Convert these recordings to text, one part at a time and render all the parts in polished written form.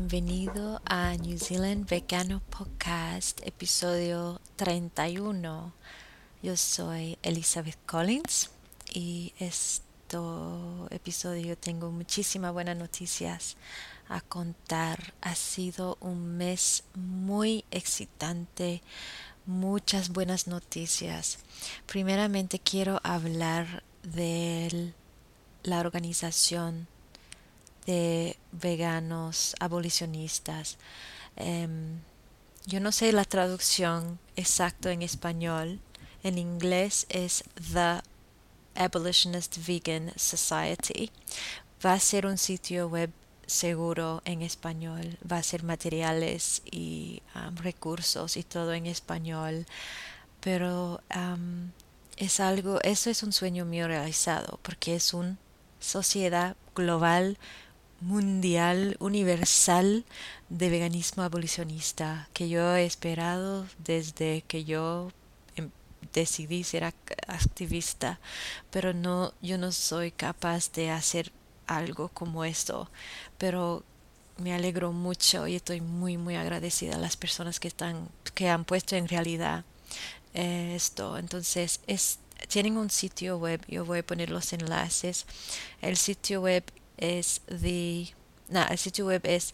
bienvenido a New Zealand Vegano Podcast, episodio 31. Yo soy Elizabeth Collins y este episodio tengo muchísimas buenas noticias a contar. Ha sido un mes muy excitante, muchas buenas noticias. Primeramente quiero hablar de la organización de veganos abolicionistas. Em, yo no sé la traducción exacta en español. En inglés es The Abolitionist Vegan Society. Va a ser un sitio web seguro en español. Va a ser materiales y recursos y todo en español. Pero eso es un sueño mío realizado porque es una sociedad global mundial, universal de veganismo abolicionista que yo he esperado desde que yo decidí ser activista, pero no, yo no soy capaz de hacer algo como esto, pero me alegro mucho y estoy muy agradecida a las personas que han puesto en realidad esto. Entonces, tienen un sitio web, yo voy a poner los enlaces. El sitio web es el sitio web es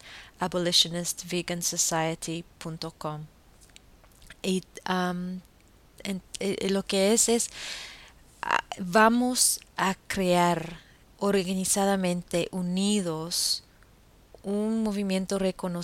abolitionistvegansociety.com y lo que es vamos a crear organizadamente unidos un movimiento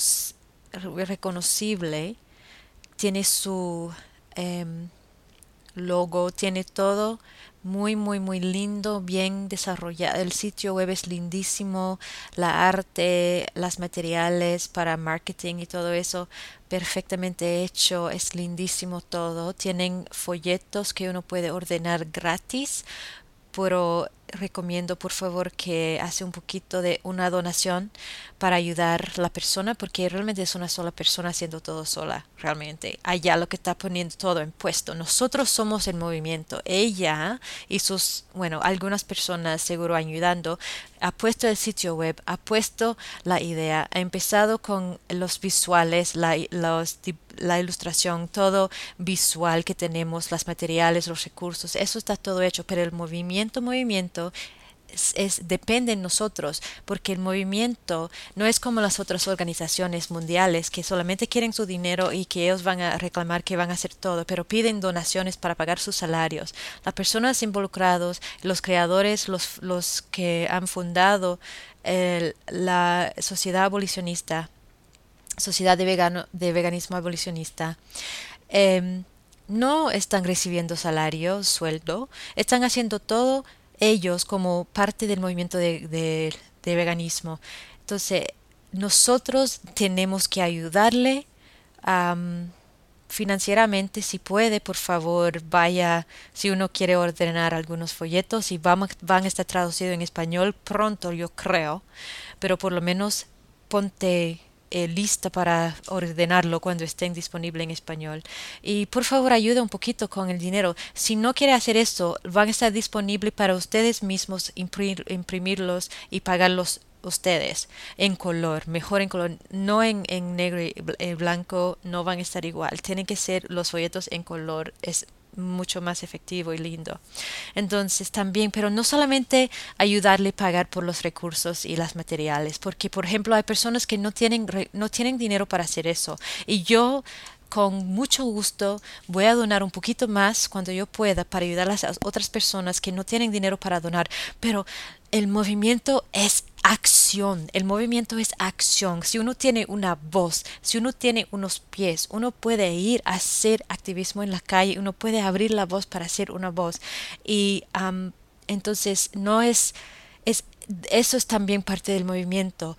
reconocible. Tiene su em, logo, tiene todo muy lindo, bien desarrollado. El sitio web es lindísimo, la arte, los materiales para marketing y todo eso perfectamente hecho, es lindísimo todo. Tienen folletos que uno puede ordenar gratis, pero recomiendo por favor que hace un poquito de una donación para ayudar a la persona porque realmente es una sola persona haciendo todo sola, realmente. Allá lo que está poniendo todo en puesto. Nosotros somos el movimiento. Ella y bueno, algunas personas seguro ayudando, ha puesto el sitio web, ha puesto la idea, ha empezado con los visuales, la ilustración, todo visual que tenemos, los materiales, los recursos, eso está todo hecho, pero el movimiento depende de nosotros, porque el movimiento no es como las otras organizaciones mundiales que solamente quieren su dinero y que ellos van a reclamar que van a hacer todo, pero piden donaciones para pagar sus salarios. Las personas involucrados, los creadores, los que han fundado la sociedad abolicionista, sociedad de veganismo abolicionista, em, no están recibiendo salario, sueldo, están haciendo todo ellos como parte del movimiento de veganismo. Entonces, nosotros tenemos que ayudarle financieramente, si puede, por favor, vaya, si uno quiere ordenar algunos folletos y van a estar traducidos en español pronto, yo creo, pero por lo menos ponte lista para ordenarlo cuando estén disponible en español. Y por favor ayuda un poquito con el dinero. Si no quiere hacer esto, van a estar disponibles para ustedes mismos imprimirlos y pagarlos ustedes en color, mejor en color, no en negro y blanco, no van a estar igual. Tienen que ser los folletos en color, es mucho más efectivo y lindo. Entonces también, pero no solamente ayudarle a pagar por los recursos y los materiales, porque por ejemplo hay personas que no tienen dinero para hacer eso. Y yo con mucho gusto voy a donar un poquito más cuando yo pueda para ayudar a las otras personas que no tienen dinero para donar, pero el movimiento es acción, el movimiento es acción. Si uno tiene una voz, si uno tiene unos pies, uno puede ir a hacer activismo en la calle, uno puede abrir la voz para hacer una voz. Y entonces no eso es también parte del movimiento.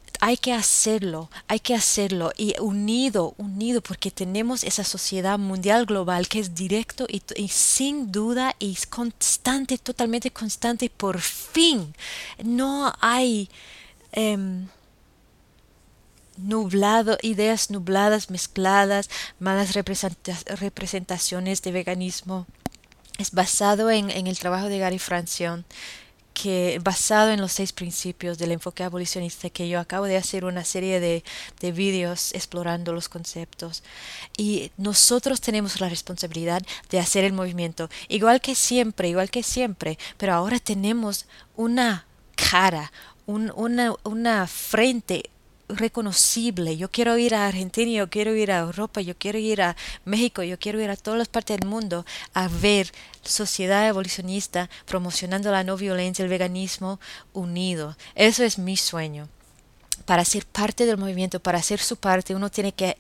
Hay que hacerlo y unido, porque tenemos esa sociedad mundial global que es directo y sin duda y constante, totalmente constante. Por fin, no hay ideas nubladas, mezcladas, malas representaciones de veganismo. Es basado en el trabajo de Gary Francione, que basado en los 6 principios del enfoque abolicionista, que yo acabo de hacer una serie de vídeos explorando los conceptos. Y nosotros tenemos la responsabilidad de hacer el movimiento, igual que siempre, pero ahora tenemos una cara, una frente reconocible. Yo quiero ir a Argentina, yo quiero ir a Europa, yo quiero ir a México, yo quiero ir a todas las partes del mundo a ver sociedad abolicionista promocionando la no violencia, el veganismo unido. Eso es mi sueño. Para ser parte del movimiento, para hacer su parte, uno tiene que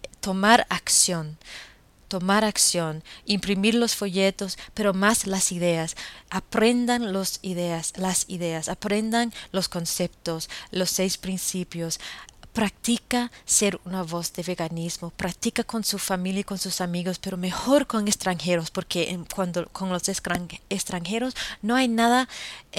tomar acción, imprimir los folletos, pero más las ideas. Aprendan las ideas, aprendan los conceptos, los 6 principios. Practica ser una voz de veganismo, practica con su familia y con sus amigos, pero mejor con extranjeros, porque cuando con los extranjeros no hay nada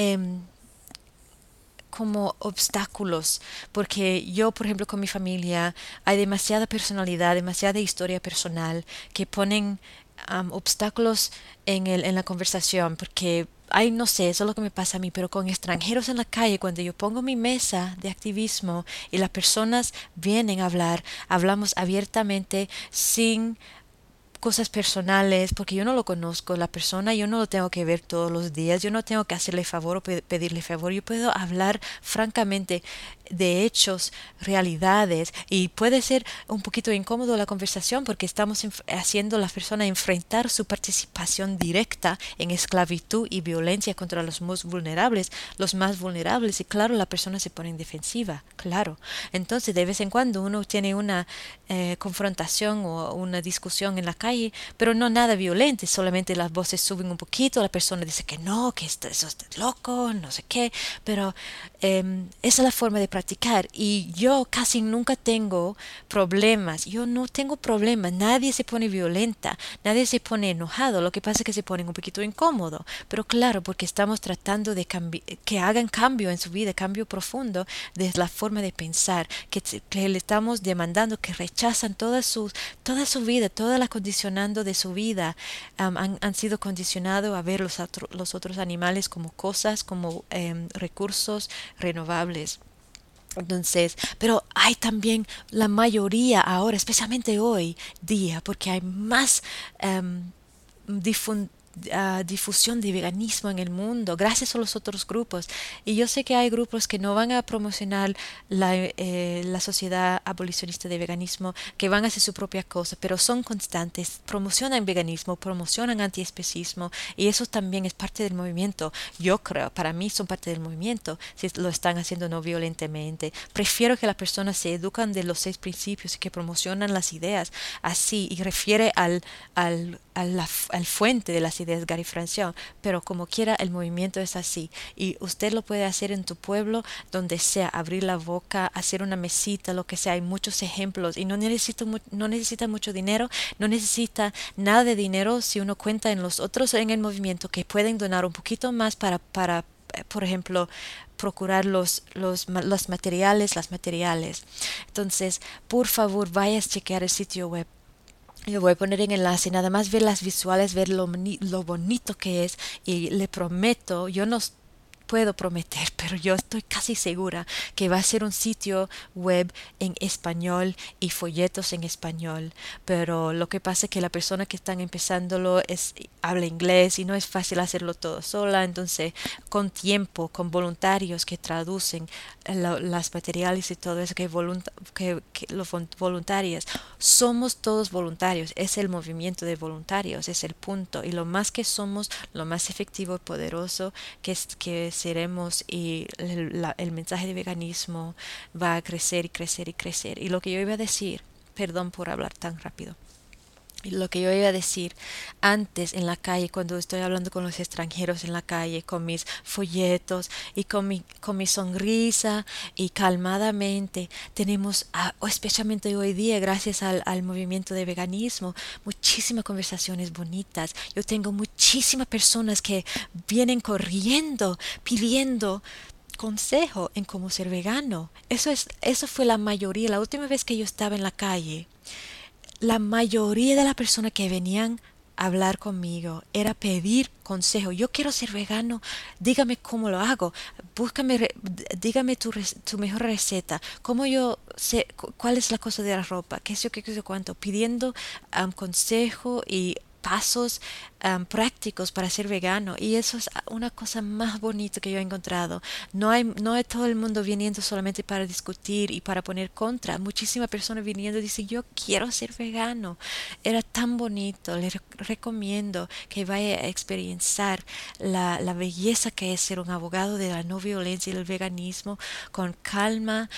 como obstáculos, porque yo, por ejemplo, con mi familia hay demasiada personalidad, demasiada historia personal que ponen obstáculos en la conversación, porque ay, no sé, eso es lo que me pasa a mí, pero con extranjeros en la calle, cuando yo pongo mi mesa de activismo y las personas vienen a hablar, hablamos abiertamente sin cosas personales, porque yo no lo conozco, la persona, yo no lo tengo que ver todos los días, yo no tengo que hacerle favor o pedirle favor, yo puedo hablar francamente de hechos, realidades, y puede ser un poquito incómodo la conversación porque estamos haciendo a la persona enfrentar su participación directa en esclavitud y violencia contra los más vulnerables, y claro, la persona se pone en defensiva, claro. Entonces, de vez en cuando uno tiene una confrontación o una discusión en la calle, pero no nada violento, solamente las voces suben un poquito, la persona dice que no, que eso está loco, no sé qué, pero esa es la forma de practicar. Y yo casi nunca tengo problemas, yo no tengo problemas, nadie se pone violenta, nadie se pone enojado, lo que pasa es que se ponen un poquito incómodo, pero claro, porque estamos tratando de que hagan cambio en su vida, cambio profundo de la forma de pensar, que le estamos demandando que rechazan toda su vida, toda la condicionando de su vida, han sido condicionados a ver los otros animales como cosas, como recursos renovables. Entonces, pero hay también la mayoría ahora, especialmente hoy día, porque hay más difun- difusión de veganismo en el mundo, gracias a los otros grupos. Y yo sé que hay grupos que no van a promocionar la sociedad abolicionista de veganismo, que van a hacer su propia cosa, pero son constantes, promocionan veganismo, promocionan antiespecismo, y eso también es parte del movimiento. Yo creo, para mí son parte del movimiento, si lo están haciendo no violentamente. Prefiero que las personas se educan de los 6 principios y que promocionan las ideas así, y refiere al fuente de las ideas, Gary Francione, pero como quiera el movimiento es así, y usted lo puede hacer en tu pueblo, donde sea, abrir la boca, hacer una mesita, lo que sea. Hay muchos ejemplos y no necesita mucho dinero, no necesita nada de dinero si uno cuenta en los otros en el movimiento que pueden donar un poquito más para por ejemplo, procurar los materiales, las materiales. Entonces, por favor, vayas a chequear el sitio web. Yo voy a poner en enlace, nada más ver las visuales, ver lo bonito que es, y le prometo, yo no puedo prometer, pero yo estoy casi segura que va a ser un sitio web en español y folletos en español. Pero lo que pasa es que la persona que están empezándolo habla inglés y no es fácil hacerlo todo sola. Entonces, con tiempo, con voluntarios que traducen las materiales y todo eso, que los voluntarios, somos todos voluntarios, es el movimiento de voluntarios, es el punto. Y lo más que somos, lo más efectivo y poderoso que seremos, y el mensaje de veganismo va a crecer y crecer y crecer. Y lo que yo iba a decir, perdón por hablar tan rápido, y lo que yo iba a decir antes en la calle, cuando estoy hablando con los extranjeros en la calle, con mis folletos y con mi sonrisa y calmadamente, tenemos, especialmente hoy día, gracias al movimiento de veganismo, muchísimas conversaciones bonitas. Yo tengo muchísimas personas que vienen corriendo, pidiendo consejo en cómo ser vegano. Eso fue la mayoría. La última vez que yo estaba en la calle, la mayoría de las personas que venían hablar conmigo, era pedir consejo. Yo quiero ser vegano, dígame cómo lo hago, dígame tu mejor receta, cómo yo sé, cuál es la cosa de la ropa, qué sé yo, qué sé yo cuánto, pidiendo consejo y pasos prácticos para ser vegano, y eso es una cosa más bonita que yo he encontrado. No hay todo el mundo viniendo solamente para discutir y para poner contra. Muchísimas personas viniendo y dicen yo quiero ser vegano. Era tan bonito. Le recomiendo que vaya a experienciar la belleza que es ser un abogado de la no violencia y el veganismo con calma,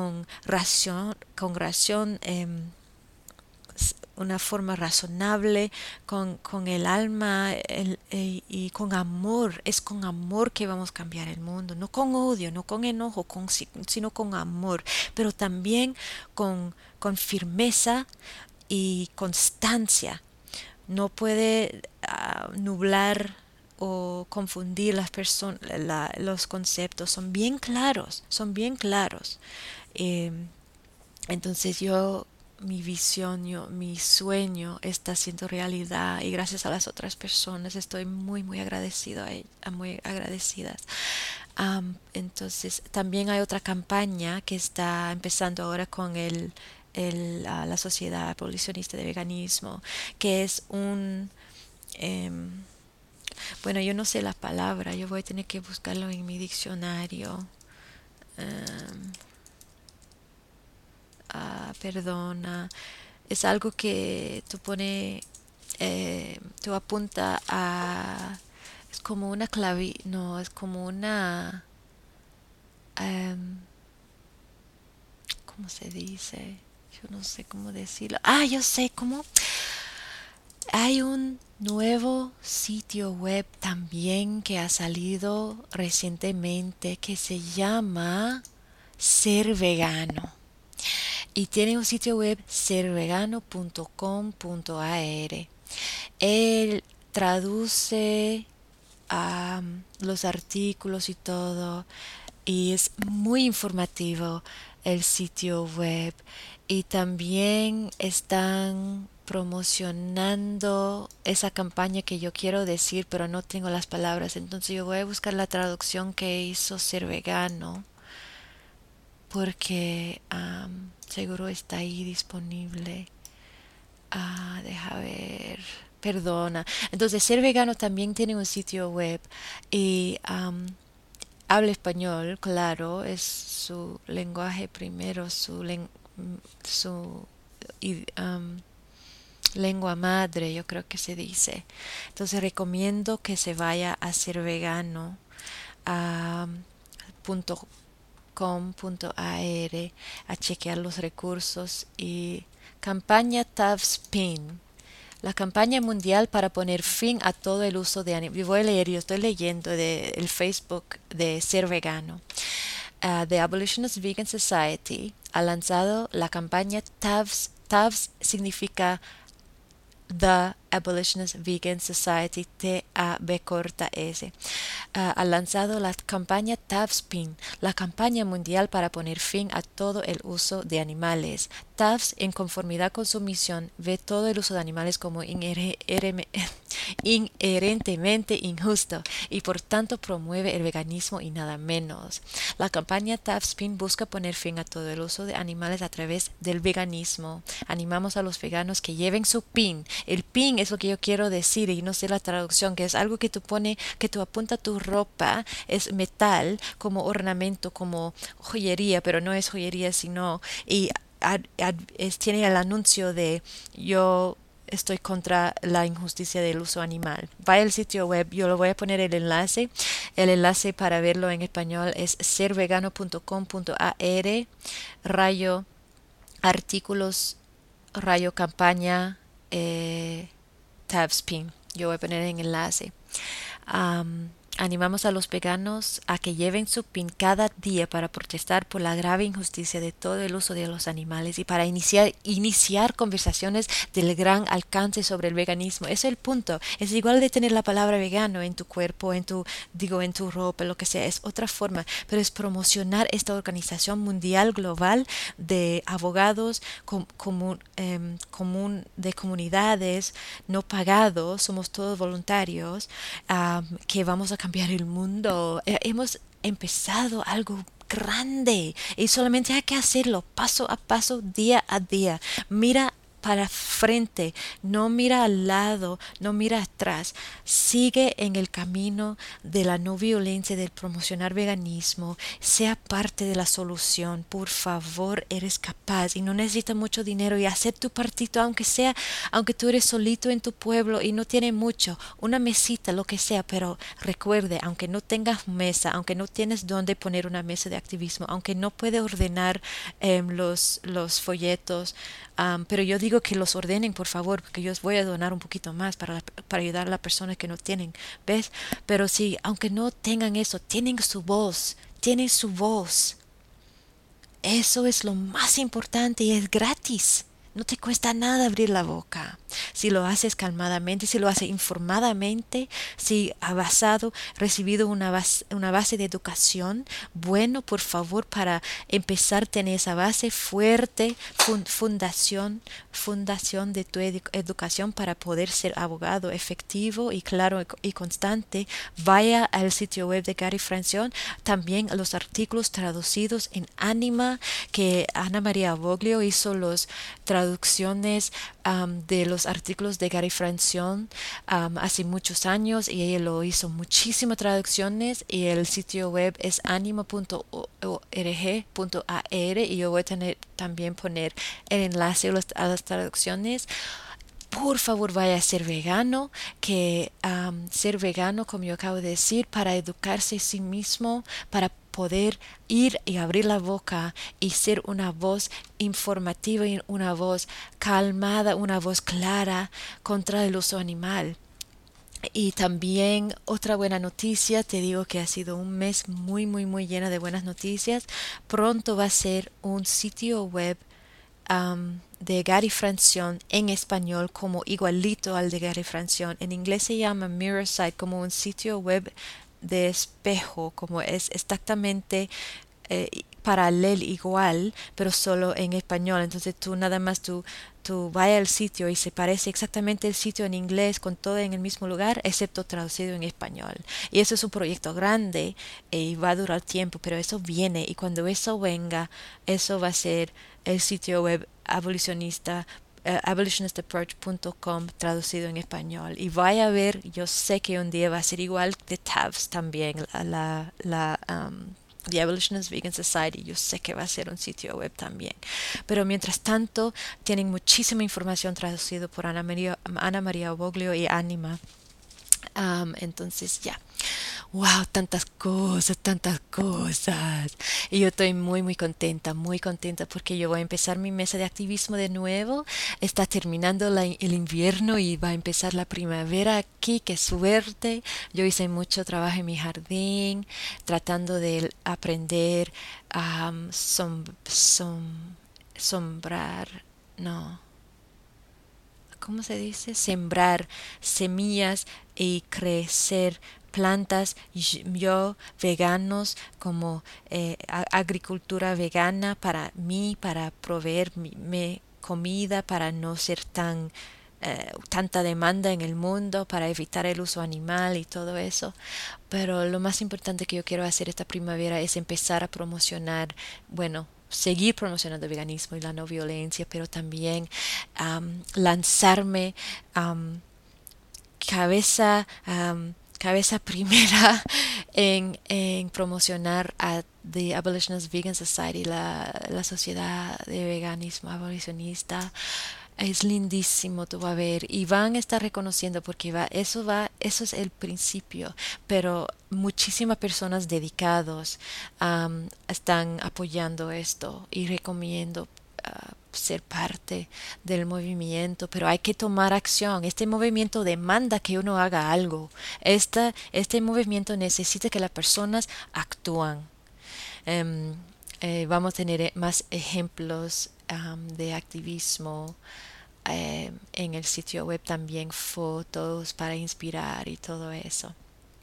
con ración, una forma razonable, con el alma y con amor. Es con amor que vamos a cambiar el mundo, no con odio, no con enojo, sino con amor, pero también con firmeza y constancia. No puede nublar o confundir las personas, los conceptos. Son bien claros, son bien claros. Eh, entonces mi visión, mi sueño está siendo realidad, y gracias a las otras personas estoy muy, muy agradecido muy agradecidas. Entonces, también hay otra campaña que está empezando ahora con la Sociedad Abolicionista de Veganismo, que es em, bueno, yo no sé la palabra, yo voy a tener que buscarlo en mi diccionario. Em, Perdona, es algo que tú apunta a, es como una clave, no, es como una, em, ¿cómo se dice? Yo no sé cómo decirlo. Yo sé cómo. Hay un nuevo sitio web también que ha salido recientemente que se llama Ser Vegano. Y tiene un sitio web servegano.com.ar. Él traduce los artículos y todo, y es muy informativo el sitio web. Y también están promocionando esa campaña que yo quiero decir, pero no tengo las palabras. Entonces yo voy a buscar la traducción que hizo Ser Vegano, porque seguro está ahí disponible. Deja ver. Perdona. Entonces, Ser Vegano también tiene un sitio web y habla español, claro, es su lenguaje primero, su i- am, lengua madre, yo creo que se dice. Entonces, recomiendo que se vaya a Ser Vegano. Punto com.ar a chequear los recursos. Y campaña TAVSPIN, la campaña mundial para poner fin a todo el uso de animales. Voy a leer, yo estoy leyendo el Facebook de Ser Vegano. The Abolitionist Vegan Society ha lanzado la campaña TAVS. TAVS significa The Abolitionist Vegan Society, TAB corta S. Ha lanzado la campaña TAVSPIN, la campaña mundial para poner fin a todo el uso de animales. TAVS, en conformidad con su misión, ve todo el uso de animales como inherentemente injusto, y por tanto promueve el veganismo y nada menos. La campaña TAVSPIN busca poner fin a todo el uso de animales a través del veganismo. Animamos a los veganos que lleven su pin. El pin es lo que yo quiero decir y no sé la traducción, que es algo que tú pones, que tú apuntas tu ropa, es metal como ornamento, como joyería, pero no es joyería, sino, y tiene el anuncio de yo estoy contra la injusticia del uso animal. Vaya al sitio web, yo lo voy a poner el enlace. El enlace para verlo en español es servegano.com.ar rayo artículos rayo campaña TAVSPIN. Yo voy a poner en enlace. Animamos a los veganos a que lleven su PIN cada día para protestar por la grave injusticia de todo el uso de los animales y para iniciar conversaciones del gran alcance sobre el veganismo. Ese es el punto. Es igual de tener la palabra vegano en tu cuerpo, en tu ropa, lo que sea. Es otra forma, pero es promocionar esta organización mundial global de abogados de comunidades no pagados, somos todos voluntarios, que vamos a cambiar el mundo. Hemos empezado algo grande y solamente hay que hacerlo paso a paso, día a día. Mira para frente, no mira al lado, no mira atrás, sigue en el camino de la no violencia, del promocionar veganismo, sea parte de la solución, por favor, eres capaz y no necesitas mucho dinero y hacer tu partito, aunque tú eres solito en tu pueblo y no tiene mucho, una mesita, lo que sea, pero recuerde, aunque no tengas mesa, aunque no tienes dónde poner una mesa de activismo, aunque no puede ordenar los folletos, pero yo digo que los ordenen, por favor, porque yo os voy a donar un poquito más para ayudar a las personas que no tienen, ¿ves? Pero sí, aunque no tengan eso, tienen su voz, tienen su voz. Eso es lo más importante y es gratis. No te cuesta nada abrir la boca. Si lo haces calmadamente, si lo haces informadamente, si ha recibido una base de educación, bueno, por favor, para empezar, tener esa base fuerte, fundación de tu educación para poder ser abogado efectivo y claro y constante. Vaya al sitio web de Gary Francione, también los artículos traducidos en Anima, que Ana María Boglio hizo los traducciones de los artículos de Gary Francione hace muchos años y ella lo hizo muchísimas traducciones y el sitio web es anima.org.ar y yo voy a también poner el enlace a las traducciones. Por favor, vaya a ser vegano, que ser vegano, como yo acabo de decir, para educarse a sí mismo, para poder ir y abrir la boca y ser una voz informativa y una voz calmada, una voz clara contra el uso animal. Y también otra buena noticia, te digo que ha sido un mes muy, muy, muy lleno de buenas noticias. Pronto va a ser un sitio web de Gary Francione en español como igualito al de Gary Francione. En inglés se llama Mirror Site, como un sitio web de espejo, como es exactamente paralelo igual, pero solo en español. Entonces tú nada más tú vaya al sitio y se parece exactamente el sitio en inglés con todo en el mismo lugar, excepto traducido en español. Y eso es un proyecto grande y va a durar tiempo, pero eso viene y cuando eso venga, eso va a ser el sitio web abolitionistapproach.com traducido en español y vaya a ver, yo sé que un día va a ser igual de tabs también The Abolitionist Vegan Society, yo sé que va a ser un sitio web también. Pero mientras tanto, tienen muchísima información traducida por Ana María Boglio y Anima. Entonces ya, wow, tantas cosas, tantas cosas. Y yo estoy muy contenta porque yo voy a empezar mi mesa de activismo de nuevo. Está terminando el invierno y va a empezar la primavera aquí, qué suerte. Yo hice mucho trabajo en mi jardín, tratando de aprender a sombrar, no. ¿Cómo se dice? Sembrar semillas y crecer plantas, yo veganos como agricultura vegana para mí, para proveer comida, para no ser tanta demanda en el mundo, para evitar el uso animal y todo eso. Pero lo más importante que yo quiero hacer esta primavera es empezar a promocionar, bueno, seguir promocionando el veganismo y la no violencia, pero también lanzarme cabeza, cabeza primera en promocionar a The Abolitionist Vegan Society, la sociedad de veganismo abolicionista. Es lindísimo, tú vas a ver, y van a estar reconociendo porque eso es el principio, pero muchísimas personas dedicados están apoyando esto y recomiendo ser parte del movimiento, pero hay que tomar acción. Este movimiento demanda que uno haga algo. Este movimiento necesita que las personas actúan. Em, Vamos a tener más ejemplos de activismo en el sitio web, también fotos para inspirar y todo eso.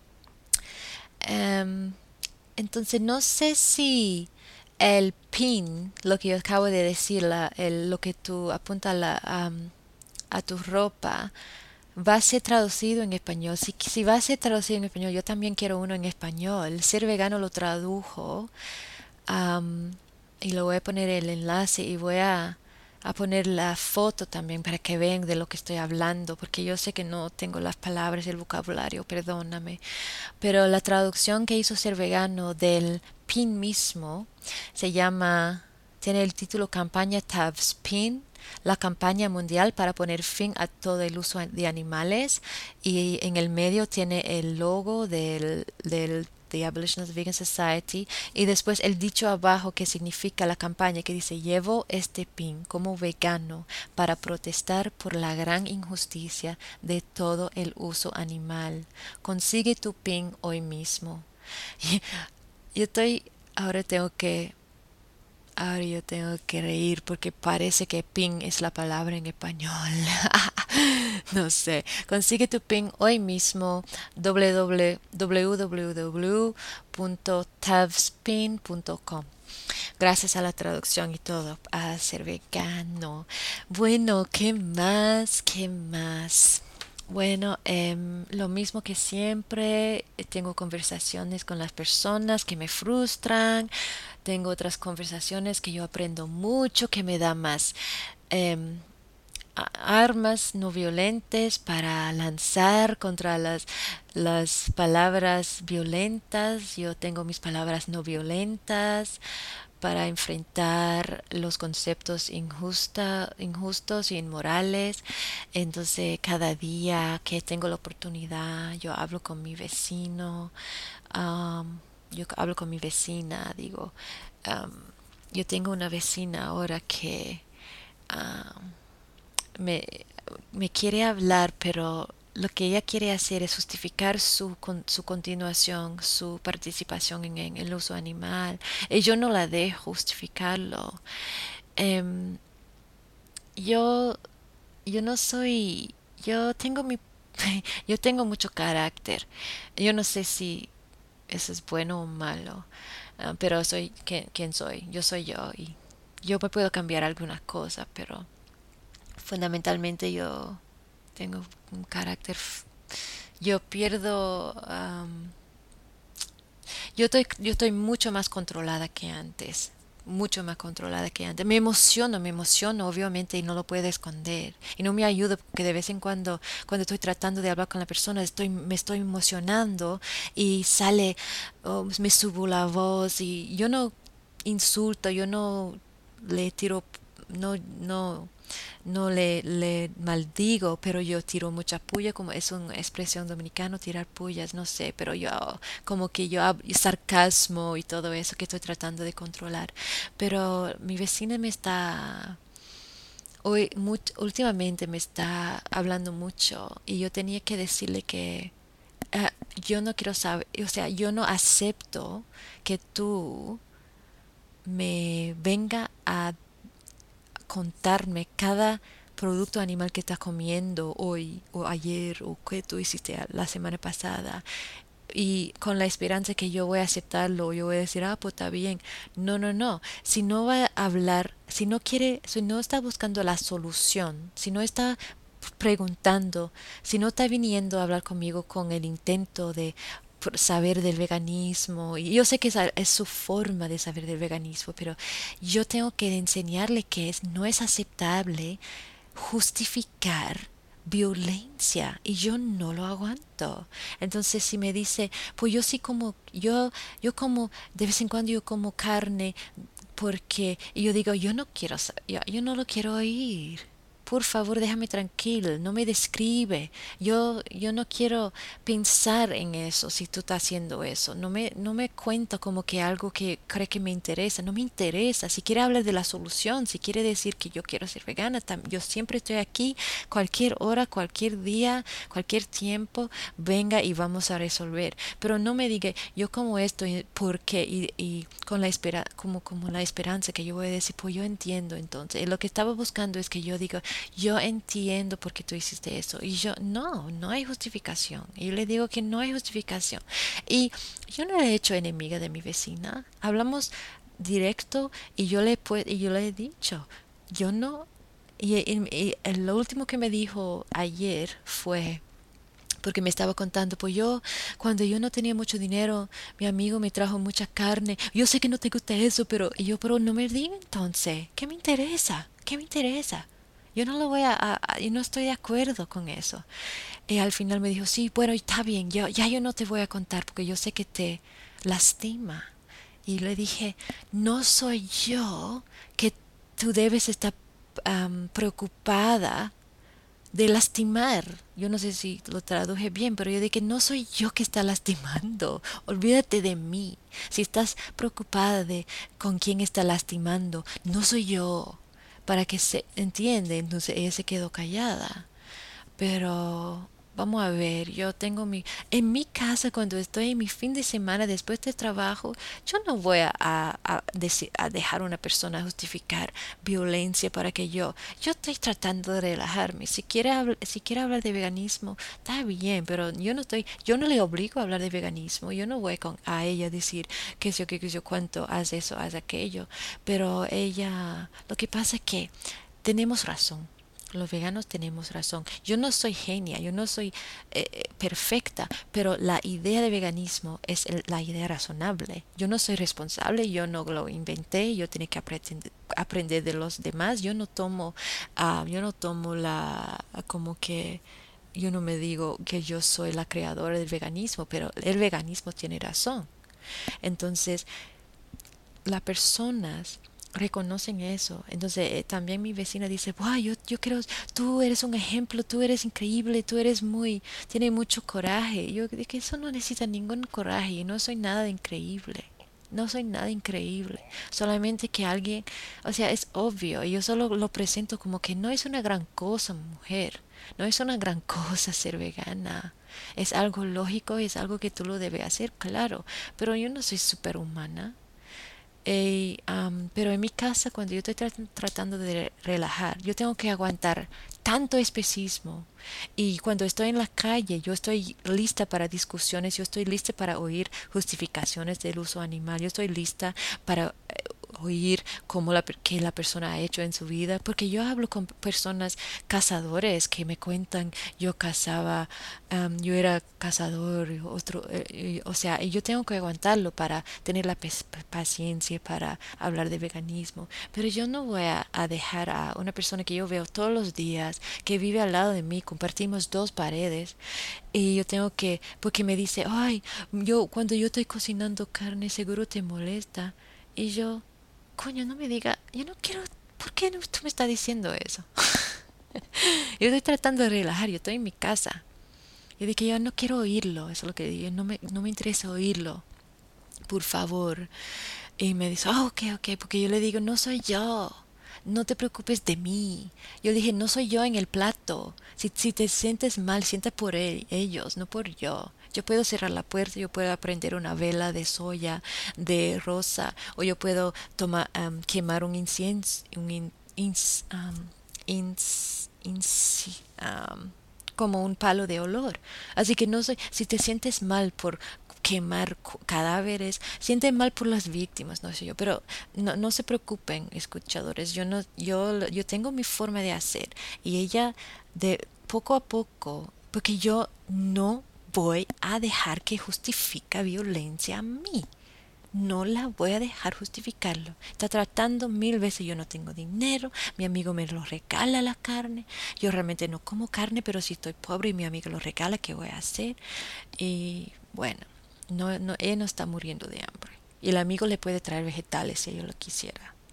Em, entonces no sé si el pin, lo que yo acabo de decir, lo que tú apuntas a tu ropa, va a ser traducido en español. Si va a ser traducido en español, yo también quiero uno en español. Ser Vegano lo tradujo, am, y le voy a poner el enlace y voy a poner la foto también para que vean de lo que estoy hablando, porque yo sé que no tengo las palabras y el vocabulario, perdóname. Pero la traducción que hizo Ser Vegano del pin mismo se llama, tiene el título Campaña Tabs Pin, la campaña mundial para poner fin a todo el uso de animales, y en el medio tiene el logo del The Abolitionist Vegan Society, y después el dicho abajo que significa la campaña, que dice: llevo este pin como vegano para protestar por la gran injusticia de todo el uso animal. Consigue tu pin hoy mismo. Yo estoy, ahora tengo que Ahora yo tengo que reír porque parece que pin es la palabra en español. No sé. Consigue tu pin hoy mismo. www.tavspin.com. Gracias a la traducción y todo, a ser vegano. Bueno, ¿qué más? ¿Qué más? Bueno, lo mismo que siempre, tengo conversaciones con las personas que me frustran, tengo otras conversaciones que yo aprendo mucho, que me da más em, armas no violentas para lanzar contra las palabras violentas. Yo tengo mis palabras no violentas para enfrentar los conceptos injustos y inmorales. Entonces, cada día que tengo la oportunidad, yo hablo con mi vecino, yo hablo con mi vecina, digo, am, yo tengo una vecina ahora que am, me, me quiere hablar, pero lo que ella quiere hacer es justificar su continuación, su participación en el uso animal. Y yo no la dejo justificarlo. Em, yo, yo no soy, yo tengo yo tengo mucho carácter. Yo no sé si eso es bueno o malo, pero soy quien soy. Yo soy yo, y yo me puedo cambiar algunas cosas, pero fundamentalmente yo tengo un carácter. Yo pierdo. Yo estoy mucho más controlada que antes. Mucho más controlada que antes. Me emociono, obviamente, y no lo puedo esconder. Y no me ayuda porque de vez en cuando estoy tratando de hablar con la persona, me estoy emocionando y sale, oh, me subo la voz, y yo no insulto, yo no le tiro, no, no no le maldigo, pero yo tiro mucha puya, como es una expresión dominicana, tirar pullas, no sé, pero yo como que sarcasmo y todo eso que estoy tratando de controlar. Pero mi vecina me está, últimamente me está hablando mucho, y yo tenía que decirle que yo no quiero saber, o sea, yo no acepto que tú me venga a contarme cada producto animal que estás comiendo hoy o ayer o que tú hiciste la semana pasada, y con la esperanza que yo voy a aceptarlo, yo voy a decir: ah, pues está bien. No, no, no. Si no va a hablar, si no está buscando la solución, si no está preguntando, si no está viniendo a hablar conmigo con el intento de saber del veganismo, y yo sé que es su forma de saber del veganismo, pero yo tengo que enseñarle que no es aceptable justificar violencia, y yo no lo aguanto. Entonces, si me dice: pues yo sí como, yo como de vez en cuando, yo como carne porque, y yo digo: yo no quiero yo no lo quiero oír, por favor, déjame tranquilo, no me describe. Yo no quiero pensar en eso si tú estás haciendo eso. No me cuenta como que algo que cree que me interesa. No me interesa. Si quiere hablar de la solución, si quiere decir que yo quiero ser vegana, yo siempre estoy aquí, cualquier hora, cualquier día, cualquier tiempo, venga y vamos a resolver. Pero no me diga, yo como esto, porque, y con la como la esperanza que yo voy a decir, pues yo entiendo entonces. Y lo que estaba buscando es que yo diga, yo entiendo por qué tú hiciste eso. Y yo, no hay justificación. Y yo le digo que no hay justificación. Y yo no he hecho enemiga de mi vecina. Hablamos directo y yo le he dicho, yo no. Y lo último que me dijo ayer fue, porque me estaba contando, pues yo, cuando yo no tenía mucho dinero, mi amigo me trajo mucha carne. Yo sé que no te gusta eso, pero y yo, pero no me diga entonces, ¿qué me interesa? ¿Qué me interesa? Yo no lo voy yo no estoy de acuerdo con eso. Y al final me dijo, sí, bueno, está bien, yo no te voy a contar porque yo sé que te lastima. Y le dije, no soy yo que tú debes estar preocupada de lastimar. Yo no sé si lo traduje bien, pero yo dije, no soy yo que está lastimando. Olvídate de mí. Si estás preocupada de con quién está lastimando, no soy yo. Para que se entiende, entonces ella se quedó callada. Pero vamos a ver, yo tengo en mi casa cuando estoy en mi fin de semana después del trabajo, yo no voy a dejar a una persona justificar violencia para que yo estoy tratando de relajarme. Si quiere hablar de veganismo, está bien, pero yo no le obligo a hablar de veganismo. Yo no voy a ella a decir que yo cuánto, haz eso, haz aquello. Pero ella, lo que pasa es que tenemos razón. Los veganos tenemos razón. Yo no soy genia, yo no soy perfecta, pero la idea de veganismo es la idea razonable. Yo no soy responsable, yo no lo inventé, yo tengo que aprender de los demás. Yo no tomo como que yo no me digo que yo soy la creadora del veganismo, pero el veganismo tiene razón. Entonces, las personas reconocen eso. Entonces, también mi vecina dice, wow, yo creo, tú eres un ejemplo, tú eres increíble, tienes mucho coraje. Y yo dije que eso no necesita ningún coraje, y no soy nada de increíble. No soy nada increíble. Solamente que alguien, o sea, es obvio. Y yo solo lo presento como que no es una gran cosa, mujer. No es una gran cosa ser vegana. Es algo lógico y es algo que tú lo debes hacer, claro. Pero yo no soy superhumana. Pero en mi casa, cuando yo estoy tratando de relajar, yo tengo que aguantar tanto especismo. Y cuando estoy en la calle, yo estoy lista para discusiones, yo estoy lista para oír justificaciones del uso animal, yo estoy lista para oír qué la persona ha hecho en su vida, porque yo hablo con personas cazadores que me cuentan, yo era cazador, o sea, y yo tengo que aguantarlo para tener la paciencia para hablar de veganismo, pero yo no voy a dejar a una persona que yo veo todos los días, que vive al lado de mí, compartimos dos paredes, y yo tengo porque me dice, ay, cuando yo estoy cocinando carne seguro te molesta, y yo, coño, no me diga, yo no quiero, ¿por qué no, tú me estás diciendo eso? Yo estoy tratando de relajar, yo estoy en mi casa. Yo dije, yo no quiero oírlo, eso es lo que digo, no me interesa oírlo, por favor. Y me dice, ok, porque yo le digo, no soy yo, no te preocupes de mí. Yo dije, no soy yo en el plato. Si te sientes mal, sienta por ellos, no por yo. Yo puedo cerrar la puerta, yo puedo prender una vela de soya, de rosa, o yo puedo quemar un incienso, como un palo de olor. Así que no sé, si te sientes mal por quemar cadáveres, sienten mal por las víctimas, no sé yo, pero no se preocupen, escuchadores, yo no, yo tengo mi forma de hacer, y ella de poco a poco, porque yo no voy a dejar que justifica violencia a mí. No la voy a dejar justificarlo. Está tratando mil veces, yo no tengo dinero, mi amigo me lo regala la carne, yo realmente no como carne, pero si estoy pobre y mi amigo lo regala, ¿qué voy a hacer? Y bueno, él no está muriendo de hambre. Y el amigo le puede traer vegetales si yo lo quisiera.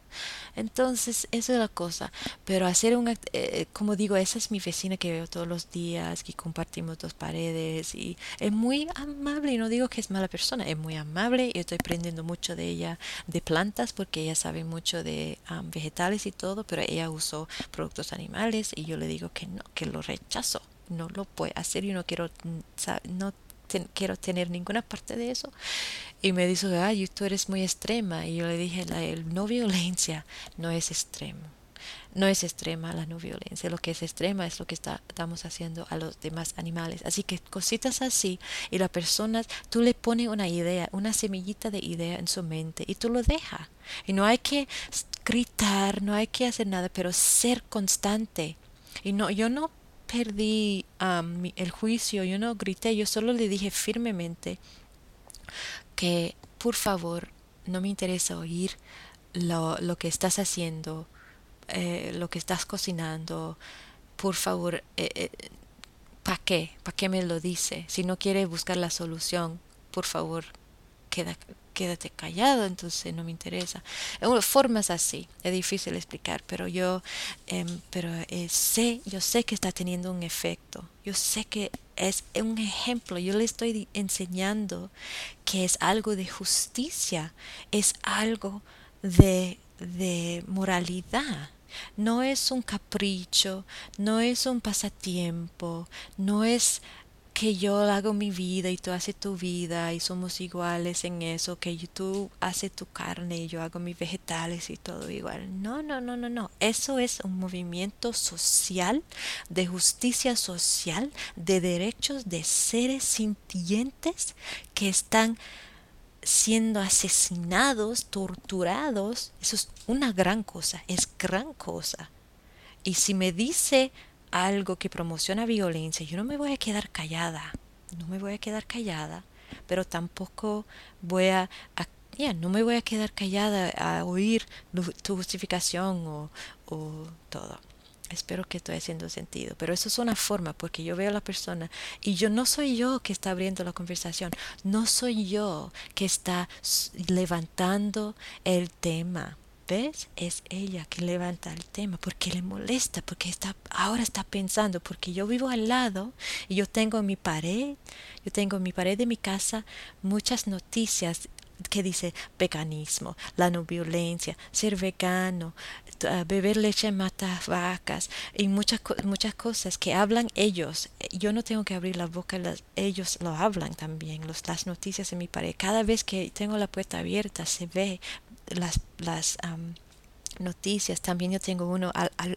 Entonces, esa es la cosa. Pero hacer como digo, esa es mi vecina que veo todos los días, que compartimos dos paredes y es muy amable. Y no digo que es mala persona, es muy amable y estoy aprendiendo mucho de ella, de plantas, porque ella sabe mucho de vegetales y todo, pero ella usó productos animales y yo le digo que no, que lo rechazo. No lo puede hacer y no quiero, no quiero tener ninguna parte de eso. Y me dijo, ay, tú eres muy extrema. Y yo le dije, el no violencia no es extremo. No es extrema la no violencia. Lo que es extrema es lo que estamos haciendo a los demás animales. Así que cositas así. Y la persona, tú le pones una idea, una semillita de idea en su mente y tú lo dejas. Y no hay que gritar, no hay que hacer nada, pero ser constante. Y no, yo no perdí el juicio, yo no grité, yo solo le dije firmemente que por favor no me interesa oír lo que estás haciendo, lo que estás cocinando. Por favor, ¿para qué? ¿Para qué me lo dice? Si no quiere buscar la solución, por favor, queda, quédate callado, entonces no me interesa. Formas así, es difícil explicar, pero yo sé que está teniendo un efecto. Yo sé que es un ejemplo. Yo le estoy enseñando que es algo de justicia, es algo de moralidad. No es un capricho, no es un pasatiempo, no es que yo hago mi vida y tú haces tu vida y somos iguales en eso, que tú haces tu carne y yo hago mis vegetales y todo igual. No, no, no, no, no. Eso es un movimiento social, de justicia social, de derechos de seres sintientes que están siendo asesinados, torturados. Eso es una gran cosa, es gran cosa. Y si me dice algo que promociona violencia, yo no me voy a quedar callada, no me voy a quedar callada, pero tampoco voy ya, no me voy a quedar callada a oír tu justificación o todo. Espero que estoy haciendo sentido, pero eso es una forma porque yo veo a la persona y yo no soy yo que está abriendo la conversación, no soy yo que está levantando el tema. ¿Ves? Es ella que levanta el tema porque le molesta, porque ahora está pensando, porque yo vivo al lado y yo tengo en mi pared de mi casa muchas noticias que dice veganismo, la no violencia, ser vegano, beber leche mata vacas y muchas cosas que hablan ellos. Yo no tengo que abrir la boca, ellos lo hablan también, las noticias en mi pared. Cada vez que tengo la puerta abierta se ve las noticias. También yo tengo uno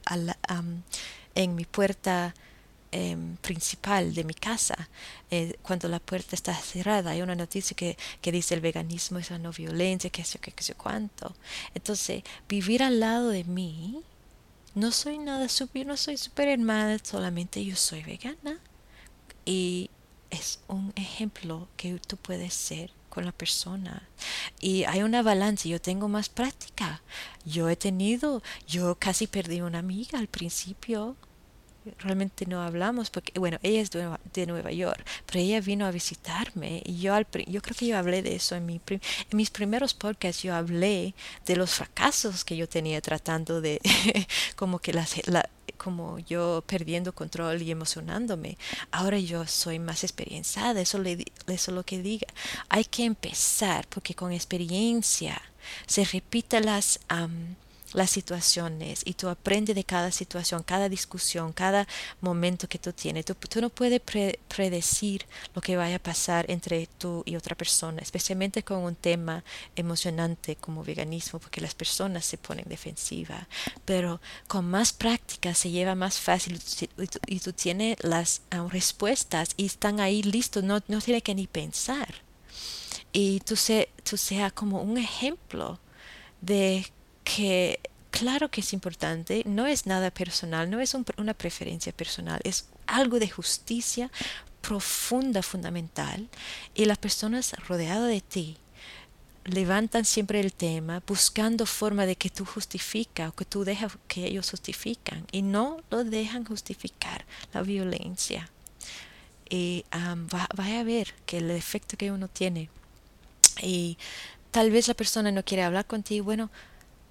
en mi puerta principal de mi casa. Cuando la puerta está cerrada hay una noticia que dice el veganismo es la no violencia, que sé cuánto. Entonces, vivir al lado de mí, no soy nada super, no soy super hermana, solamente yo soy vegana y es un ejemplo que tú puedes ser con la persona. Y hay una balanza, yo tengo más práctica. Yo casi perdí una amiga al principio. Realmente no hablamos porque, bueno, ella es de Nueva York, pero ella vino a visitarme y yo creo que yo hablé de eso en mis primeros podcasts. Yo hablé de los fracasos que yo tenía tratando de, como que como yo perdiendo control y emocionándome. Ahora yo soy más experienciada, eso es lo que diga. Hay que empezar porque con experiencia se repiten las situaciones y tú aprendes de cada situación, cada discusión, cada momento que tú tienes. Tú no puedes predecir lo que vaya a pasar entre tú y otra persona, especialmente con un tema emocionante como veganismo, porque las personas se ponen defensivas. Pero con más práctica se lleva más fácil y tú tienes las respuestas y están ahí listos, no tienes que ni pensar. Y tú sea como un ejemplo de que claro que es importante, no es nada personal, no es una preferencia personal, es algo de justicia profunda, fundamental, y las personas rodeadas de ti levantan siempre el tema buscando forma de que tú justificas o que tú dejas que ellos justifican y no lo dejan justificar la violencia. Y vaya a ver que el efecto que uno tiene y tal vez la persona no quiere hablar contigo, bueno,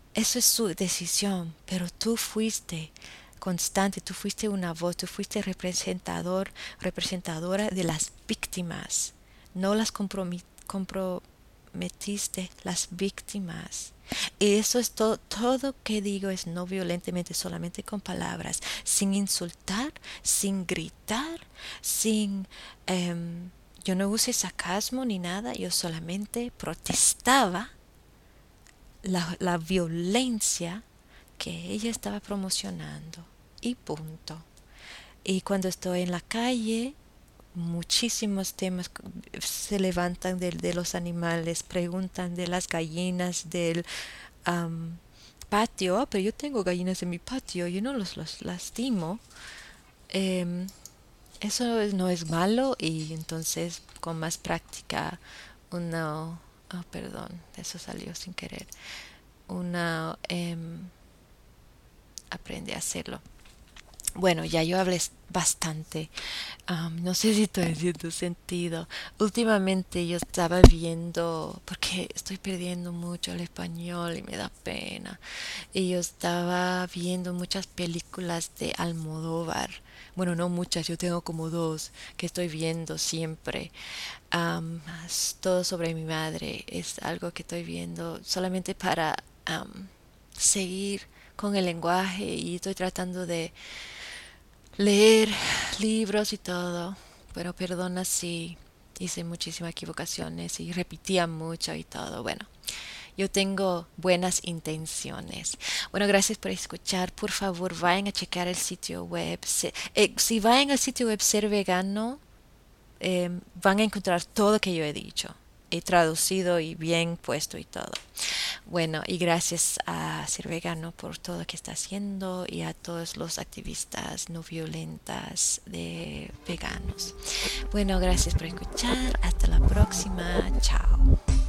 Eso es su decisión, pero tú fuiste constante, tú fuiste una voz, tú fuiste representadora de las víctimas, no las comprometiste, las víctimas. Y eso es todo que digo es no violentamente, solamente con palabras, sin insultar, sin gritar, sin... yo no usé sarcasmo ni nada, yo solamente protestaba la violencia que ella estaba promocionando y punto. Y cuando estoy en la calle, muchísimos temas se levantan de los animales, preguntan de las gallinas del am, patio. "Ah, pero yo tengo gallinas en mi patio, yo no los lastimo". Em, Eso no es malo y entonces con más práctica uno... Oh, perdón, eso salió sin querer. Uno aprende a hacerlo. Bueno, ya yo hablé bastante. No sé si estoy haciendo sentido. Últimamente yo estaba viendo, porque estoy perdiendo mucho el español y me da pena. Y yo estaba viendo muchas películas de Almodóvar. Bueno, no muchas, yo tengo como dos que estoy viendo siempre. Es todo sobre mi madre es algo que estoy viendo solamente para seguir con el lenguaje y estoy tratando de leer libros y todo, pero perdona si hice muchísimas equivocaciones y repetía mucho y todo. Bueno, yo tengo buenas intenciones. Bueno, gracias por escuchar. Por favor, vayan a checar el sitio web. Si vayan al sitio web Ser Vegano, van a encontrar todo lo que yo he dicho. He traducido y bien puesto y todo. Bueno, y gracias a Ser Vegano por todo lo que está haciendo y a todos los activistas no violentas de veganos. Bueno, gracias por escuchar. Hasta la próxima. Chao.